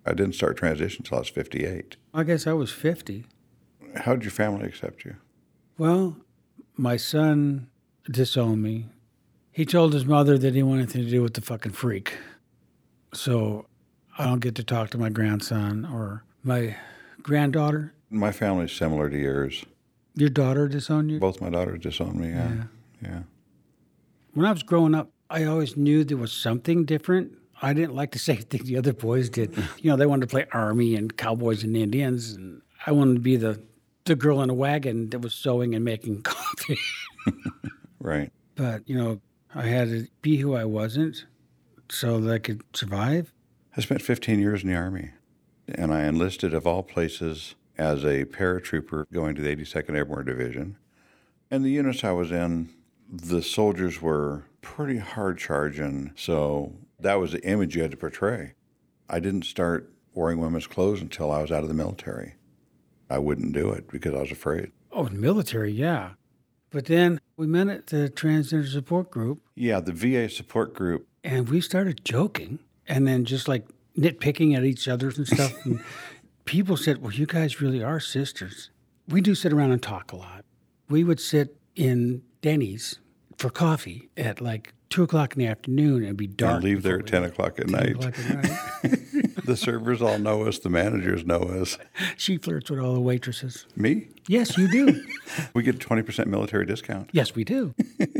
I didn't start transition until I was 58. I guess I was 50. How did your family accept you? Well, my son disowned me. He told his mother that he wanted anything to do with the fucking freak. So I don't get to talk to my grandson or my granddaughter. My family's similar to yours. Your daughter disowned you? Both my daughters disowned me, yeah. When I was growing up, I always knew there was something different. I didn't like the same thing the other boys did. They wanted to play Army and Cowboys and Indians, and I wanted to be the girl in a wagon that was sewing and making coffee. Right. But, I had to be who I wasn't so that I could survive. I spent 15 years in the Army, and I enlisted, of all places, as a paratrooper going to the 82nd Airborne Division. And the units I was in, the soldiers were pretty hard charging, so that was the image you had to portray. I didn't start wearing women's clothes until I was out of the military. I wouldn't do it because I was afraid. Oh, military, yeah. But then we met at the transgender support group. Yeah, the VA support group. And we started joking and then just like nitpicking at each other and stuff. And people said, well, you guys really are sisters. We do sit around and talk a lot. We would sit in Denny's for coffee at like 2 o'clock in the afternoon and it'd be dark. And leave there at 10 o'clock at night. The servers all know us. The managers know us. She flirts with all the waitresses. Me? Yes, you do. We get a 20% military discount. Yes, we do.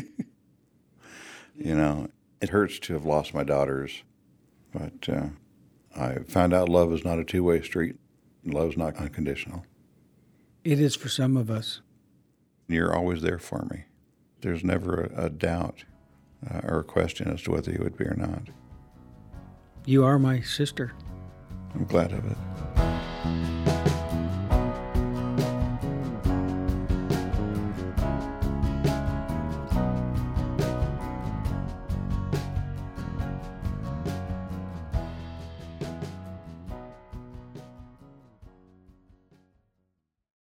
It hurts to have lost my daughters, but I found out love is not a two-way street. Love's not unconditional. It is for some of us. You're always there for me. There's never a doubt or a question as to whether you would be or not. You are my sister. I'm glad of it.